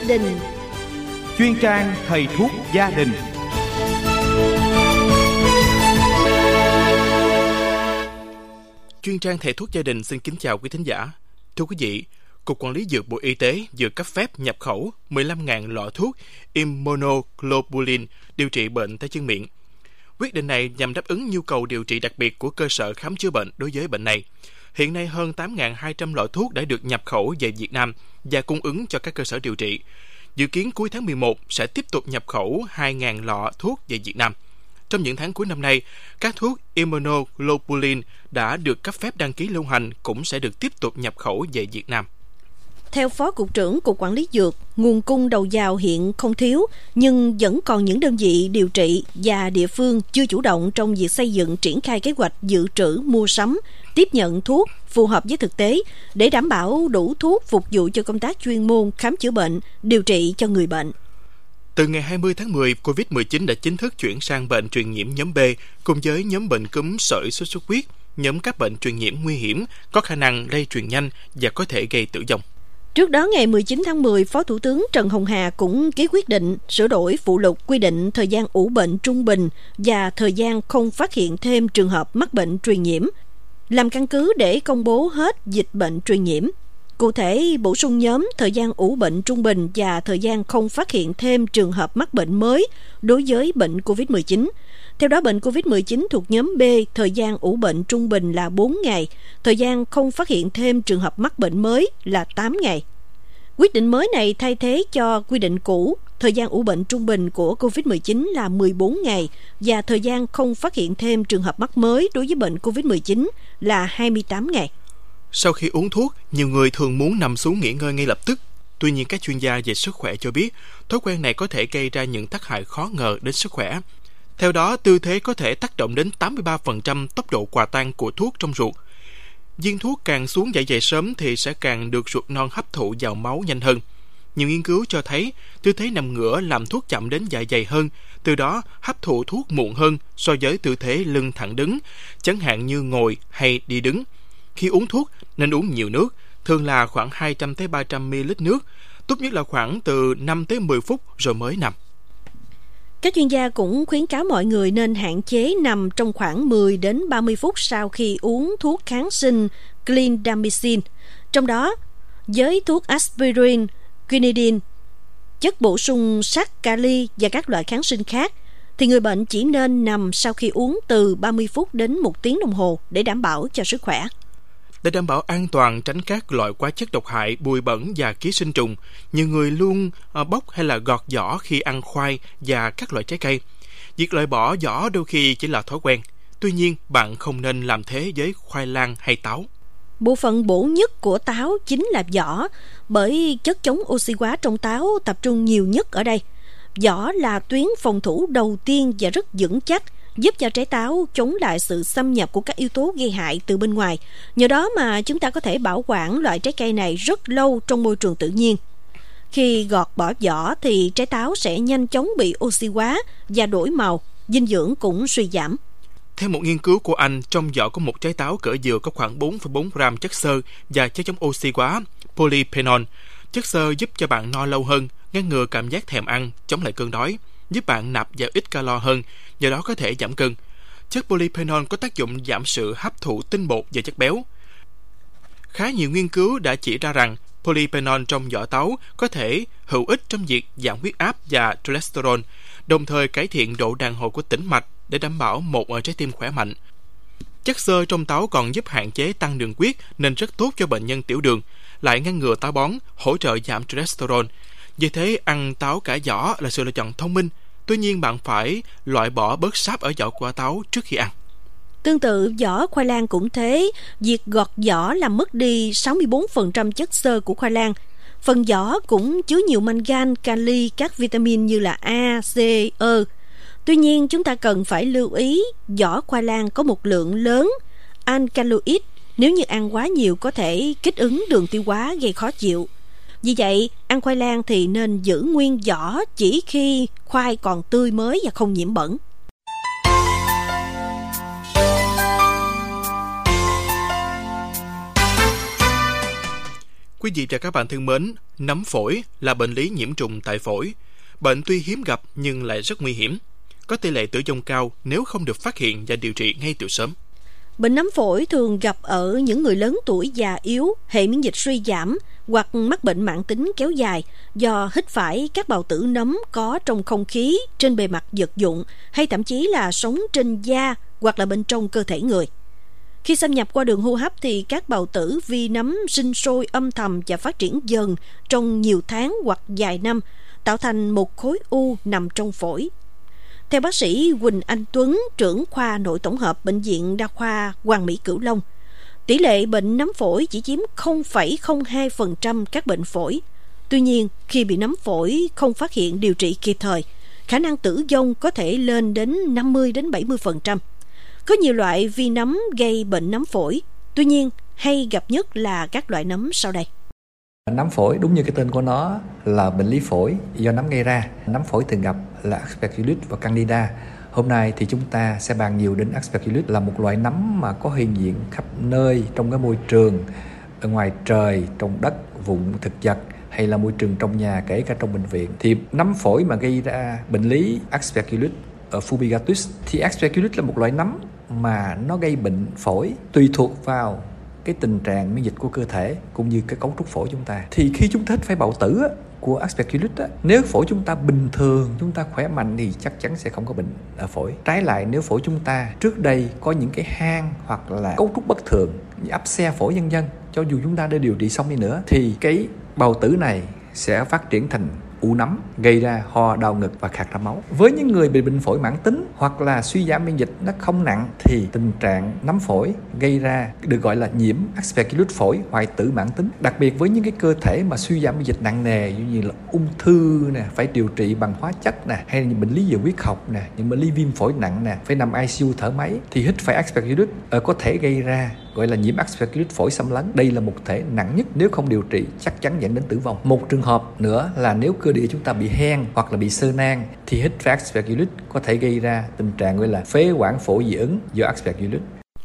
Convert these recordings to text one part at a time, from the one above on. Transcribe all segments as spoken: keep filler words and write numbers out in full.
đình. Chuyên trang thầy thuốc gia đình. Chuyên trang thầy thuốc gia đình xin kính chào quý thính giả. Thưa quý vị, Cục Quản lý Dược Bộ Y tế vừa cấp phép nhập khẩu mười lăm nghìn lọ thuốc Immunoglobulin điều trị bệnh tay chân miệng. Quyết định này nhằm đáp ứng nhu cầu điều trị đặc biệt của cơ sở khám chữa bệnh đối với bệnh này. Hiện nay hơn tám nghìn hai trăm lọ thuốc đã được nhập khẩu về Việt Nam và cung ứng cho các cơ sở điều trị. Dự kiến cuối tháng mười một sẽ tiếp tục nhập khẩu hai nghìn lọ thuốc về Việt Nam. Trong những tháng cuối năm nay, các thuốc Immunoglobulin đã được cấp phép đăng ký lưu hành cũng sẽ được tiếp tục nhập khẩu về Việt Nam. Theo Phó Cục trưởng Cục Quản lý Dược, nguồn cung đầu vào hiện không thiếu, nhưng vẫn còn những đơn vị điều trị và địa phương chưa chủ động trong việc xây dựng triển khai kế hoạch dự trữ mua sắm, tiếp nhận thuốc phù hợp với thực tế để đảm bảo đủ thuốc phục vụ cho công tác chuyên môn khám chữa bệnh, điều trị cho người bệnh. Từ ngày hai mươi tháng mười, covid mười chín đã chính thức chuyển sang bệnh truyền nhiễm nhóm B cùng với nhóm bệnh cúm sởi sốt xuất huyết, nhóm các bệnh truyền nhiễm nguy hiểm, có khả năng lây truyền nhanh và có thể gây tử vong. Trước đó, ngày mười chín tháng mười, Phó Thủ tướng Trần Hồng Hà cũng ký quyết định sửa đổi phụ lục quy định thời gian ủ bệnh trung bình và thời gian không phát hiện thêm trường hợp mắc bệnh truyền nhiễm, làm căn cứ để công bố hết dịch bệnh truyền nhiễm. Cụ thể, bổ sung nhóm thời gian ủ bệnh trung bình và thời gian không phát hiện thêm trường hợp mắc bệnh mới đối với bệnh covid mười chín. Theo đó, bệnh covid mười chín thuộc nhóm B, thời gian ủ bệnh trung bình là bốn ngày, thời gian không phát hiện thêm trường hợp mắc bệnh mới là tám ngày. Quyết định mới này thay thế cho quy định cũ, thời gian ủ bệnh trung bình của covid mười chín là mười bốn ngày và thời gian không phát hiện thêm trường hợp mắc mới đối với bệnh covid mười chín là hai mươi tám ngày. Sau khi uống thuốc, nhiều người thường muốn nằm xuống nghỉ ngơi ngay lập tức. Tuy nhiên, các chuyên gia về sức khỏe cho biết, thói quen này có thể gây ra những tác hại khó ngờ đến sức khỏe. Theo đó, tư thế có thể tác động đến tám mươi ba phần trăm tốc độ hòa tan của thuốc trong ruột. Viên thuốc càng xuống dạ dày sớm thì sẽ càng được ruột non hấp thụ vào máu nhanh hơn. Nhiều nghiên cứu cho thấy, tư thế nằm ngửa làm thuốc chậm đến dạ dày hơn, từ đó hấp thụ thuốc muộn hơn so với tư thế lưng thẳng đứng, chẳng hạn như ngồi hay đi đứng. Khi uống thuốc, nên uống nhiều nước, thường là khoảng hai trăm đến ba trăm mi li lít nước, tốt nhất là khoảng từ năm đến mười phút rồi mới nằm. Các chuyên gia cũng khuyến cáo mọi người nên hạn chế nằm trong khoảng mười đến ba mươi phút sau khi uống thuốc kháng sinh clindamycin. Trong đó, với thuốc aspirin, quinidin, chất bổ sung sắt, kali và các loại kháng sinh khác, thì người bệnh chỉ nên nằm sau khi uống từ ba mươi phút đến một tiếng đồng hồ để đảm bảo cho sức khỏe. Để đảm bảo an toàn tránh các loại hóa chất độc hại, bụi bẩn và ký sinh trùng, nhiều người luôn bóc hay là gọt vỏ khi ăn khoai và các loại trái cây. Việc loại bỏ vỏ đôi khi chỉ là thói quen. Tuy nhiên, bạn không nên làm thế với khoai lang hay táo. Bộ phận bổ nhất của táo chính là vỏ, bởi chất chống oxy hóa trong táo tập trung nhiều nhất ở đây. Vỏ là tuyến phòng thủ đầu tiên và rất vững chắc, giúp cho trái táo chống lại sự xâm nhập của các yếu tố gây hại từ bên ngoài. Nhờ đó mà chúng ta có thể bảo quản loại trái cây này rất lâu trong môi trường tự nhiên. Khi gọt bỏ vỏ thì trái táo sẽ nhanh chóng bị oxy hóa và đổi màu, dinh dưỡng cũng suy giảm. Theo một nghiên cứu của Anh, trong vỏ của một trái táo cỡ dừa có khoảng bốn phẩy bốn gram chất xơ và chất chống oxy hóa polyphenol. Chất xơ giúp cho bạn no lâu hơn, ngăn ngừa cảm giác thèm ăn, chống lại cơn đói, giúp bạn nạp vào ít calo hơn, do đó có thể giảm cân. Chất polyphenol có tác dụng giảm sự hấp thụ tinh bột và chất béo. Khá nhiều nghiên cứu đã chỉ ra rằng polyphenol trong vỏ táo có thể hữu ích trong việc giảm huyết áp và cholesterol, đồng thời cải thiện độ đàn hồi của tĩnh mạch để đảm bảo một trái tim khỏe mạnh. Chất xơ trong táo còn giúp hạn chế tăng đường huyết nên rất tốt cho bệnh nhân tiểu đường, lại ngăn ngừa táo bón, hỗ trợ giảm cholesterol. Vì thế, ăn táo cả vỏ là sự lựa chọn thông minh. Tuy nhiên, bạn phải loại bỏ bớt sáp ở vỏ quả táo trước khi ăn. Tương tự, vỏ khoai lang cũng thế. Việc gọt vỏ làm mất đi sáu mươi bốn phần trăm chất xơ của khoai lang. Phần vỏ cũng chứa nhiều mangan, kali, các vitamin như là A, C, E. Tuy nhiên, chúng ta cần phải lưu ý vỏ khoai lang có một lượng lớn alkaloid. Nếu như ăn quá nhiều có thể kích ứng đường tiêu hóa gây khó chịu. Vì vậy, ăn khoai lang thì nên giữ nguyên vỏ chỉ khi khoai còn tươi mới và không nhiễm bẩn. Quý Quý vị và các bạn thân mến, nấm phổi là bệnh lý nhiễm trùng tại phổi. Bệnh tuy hiếm gặp nhưng lại rất nguy hiểm, có tỷ lệ tử vong cao nếu không được phát hiện và điều trị ngay từ sớm. Bệnh nấm phổi thường gặp ở những người lớn tuổi già yếu, hệ miễn dịch suy giảm hoặc mắc bệnh mãn tính kéo dài do hít phải các bào tử nấm có trong không khí, trên bề mặt vật dụng hay thậm chí là sống trên da hoặc là bên trong cơ thể người. Khi xâm nhập qua đường hô hấp thì các bào tử vi nấm sinh sôi âm thầm và phát triển dần trong nhiều tháng hoặc vài năm, tạo thành một khối u nằm trong phổi. Theo bác sĩ Huỳnh Anh Tuấn, trưởng khoa nội tổng hợp Bệnh viện Đa khoa Hoàng Mỹ Cửu Long, tỷ lệ bệnh nấm phổi chỉ chiếm không phẩy không hai phần trăm các bệnh phổi. Tuy nhiên, khi bị nấm phổi không phát hiện điều trị kịp thời, khả năng tử vong có thể lên đến năm mươi đến bảy mươi phần trăm. Có nhiều loại vi nấm gây bệnh nấm phổi, tuy nhiên hay gặp nhất là các loại nấm sau đây. Nấm phổi đúng như cái tên của nó là bệnh lý phổi do nấm gây ra. Nấm phổi thường gặp là Aspergillus và Candida. Hôm nay thì chúng ta sẽ bàn nhiều đến Aspergillus, là một loại nấm mà có hiện diện khắp nơi trong cái môi trường, ở ngoài trời, trong đất, vụn, thực vật hay là môi trường trong nhà, kể cả trong bệnh viện. Thì nấm phổi mà gây ra bệnh lý Aspergillus fumigatus thì Aspergillus là một loại nấm mà nó gây bệnh phổi tùy thuộc vào cái tình trạng miễn dịch của cơ thể cũng như cái cấu trúc phổi chúng ta. Thì khi chúng ta hít phải bào tử á, của Aspergillus á, nếu phổi chúng ta bình thường, chúng ta khỏe mạnh thì chắc chắn sẽ không có bệnh ở phổi. Trái lại, nếu phổi chúng ta trước đây có những cái hang hoặc là cấu trúc bất thường như áp xe phổi vân vân, cho dù chúng ta đã điều trị xong đi nữa thì cái bào tử này sẽ phát triển thành u nấm, gây ra ho, đau ngực và khạc ra máu. Với những người bị bệnh phổi mãn tính hoặc là suy giảm miễn dịch nó không nặng thì tình trạng nấm phổi gây ra được gọi là nhiễm Aspergillus phổi hoại tử mãn tính. Đặc biệt với những cái cơ thể mà suy giảm miễn dịch nặng nề như là ung thư nè, phải điều trị bằng hóa chất nè, hay là những bệnh lý về huyết học nè, những bệnh lý viêm phổi nặng nè, phải nằm i xê u thở máy thì hít phải Aspergillus uh, có thể gây ra gọi là nhiễm Aspergillus phổi xâm lấn. Đây là một thể nặng nhất, nếu không điều trị chắc chắn dẫn đến tử vong. Một trường hợp nữa là nếu cơ địa chúng ta bị hen hoặc là bị xơ nang thì hít phải Aspergillus có thể gây ra tình trạng gọi là phế quản phổi dị ứng do Aspergillus.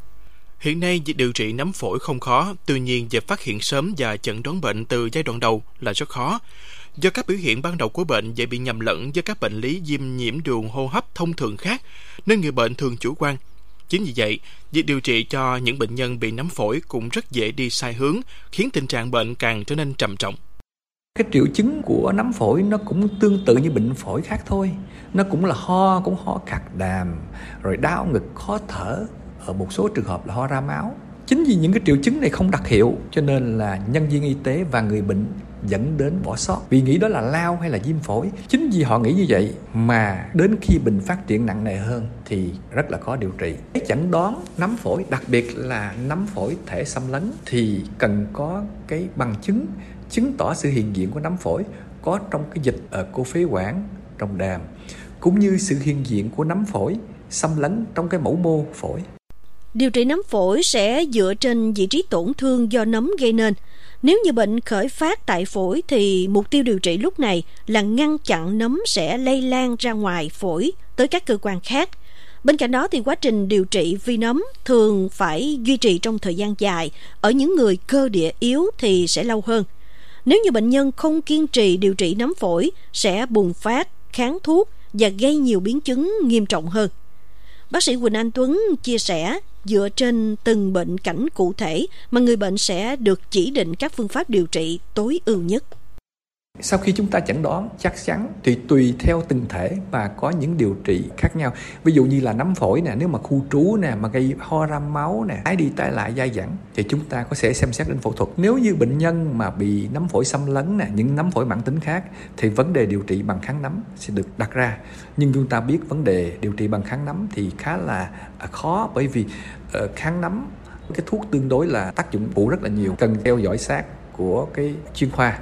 Hiện nay việc điều trị nấm phổi không khó, tuy nhiên việc phát hiện sớm và chẩn đoán bệnh từ giai đoạn đầu là rất khó. Do các biểu hiện ban đầu của bệnh dễ bị nhầm lẫn với các bệnh lý viêm nhiễm đường hô hấp thông thường khác, nên người bệnh thường chủ quan. Chính vì vậy, việc điều trị cho những bệnh nhân bị nấm phổi cũng rất dễ đi sai hướng, khiến tình trạng bệnh càng trở nên trầm trọng. Cái triệu chứng của nấm phổi nó cũng tương tự như bệnh phổi khác thôi. Nó cũng là ho, cũng ho khạc đàm, rồi đau ngực, khó thở, ở một số trường hợp là ho ra máu. Chính vì những cái triệu chứng này không đặc hiệu cho nên là nhân viên y tế và người bệnh dẫn đến bỏ sót vì nghĩ đó là lao hay là viêm phổi. Chính vì họ nghĩ như vậy mà đến khi bệnh phát triển nặng nề hơn thì rất là khó điều trị. Cái chẩn đoán nấm phổi, đặc biệt là nấm phổi thể xâm lấn thì cần có cái bằng chứng chứng tỏ sự hiện diện của nấm phổi có trong cái dịch ở cô phế quản, trong đàm, cũng như sự hiện diện của nấm phổi xâm lấn trong cái mẫu mô phổi. Điều trị nấm phổi sẽ dựa trên vị trí tổn thương do nấm gây nên. Nếu như bệnh khởi phát tại phổi thì mục tiêu điều trị lúc này là ngăn chặn nấm sẽ lây lan ra ngoài phổi tới các cơ quan khác. Bên cạnh đó thì quá trình điều trị vi nấm thường phải duy trì trong thời gian dài, ở những người cơ địa yếu thì sẽ lâu hơn. Nếu như bệnh nhân không kiên trì điều trị nấm phổi sẽ bùng phát, kháng thuốc và gây nhiều biến chứng nghiêm trọng hơn. Bác sĩ Huỳnh Anh Tuấn chia sẻ, dựa trên từng bệnh cảnh cụ thể mà người bệnh sẽ được chỉ định các phương pháp điều trị tối ưu nhất. Sau khi chúng ta chẩn đoán chắc chắn thì tùy theo từng thể mà có những điều trị khác nhau. Ví dụ như là nấm phổi nè, nếu mà khu trú nè, mà gây ho ra máu nè, tái đi tái lại dai dẳng thì chúng ta có thể xem xét đến phẫu thuật. Nếu như bệnh nhân mà bị nấm phổi xâm lấn nè, những nấm phổi mãn tính khác thì vấn đề điều trị bằng kháng nấm sẽ được đặt ra. Nhưng chúng ta biết vấn đề điều trị bằng kháng nấm thì khá là khó, bởi vì uh, kháng nấm cái thuốc tương đối là tác dụng phụ rất là nhiều, cần theo dõi sát của cái chuyên khoa.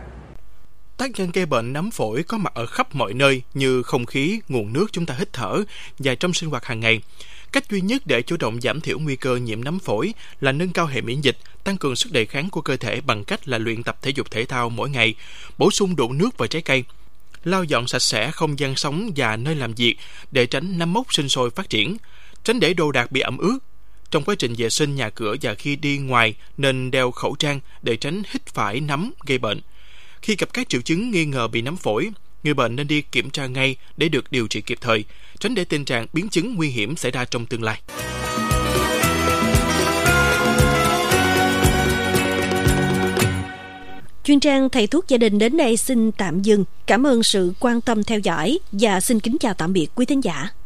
Tác nhân gây bệnh nấm phổi có mặt ở khắp mọi nơi như không khí, nguồn nước chúng ta hít thở và trong sinh hoạt hàng ngày. Cách duy nhất để chủ động giảm thiểu nguy cơ nhiễm nấm phổi là nâng cao hệ miễn dịch, tăng cường sức đề kháng của cơ thể bằng cách là luyện tập thể dục thể thao mỗi ngày, bổ sung đủ nước và trái cây, lau dọn sạch sẽ không gian sống và nơi làm việc để tránh nấm mốc sinh sôi phát triển, tránh để đồ đạc bị ẩm ướt, Trong quá trình vệ sinh nhà cửa và khi đi ngoài nên đeo khẩu trang để tránh hít phải nấm gây bệnh. Khi gặp các triệu chứng nghi ngờ bị nấm phổi, người bệnh nên đi kiểm tra ngay để được điều trị kịp thời, tránh để tình trạng biến chứng nguy hiểm xảy ra trong tương lai. Chuyên trang Thầy thuốc gia đình đến đây xin tạm dừng. Cảm ơn sự quan tâm theo dõi và xin kính chào tạm biệt quý thính giả.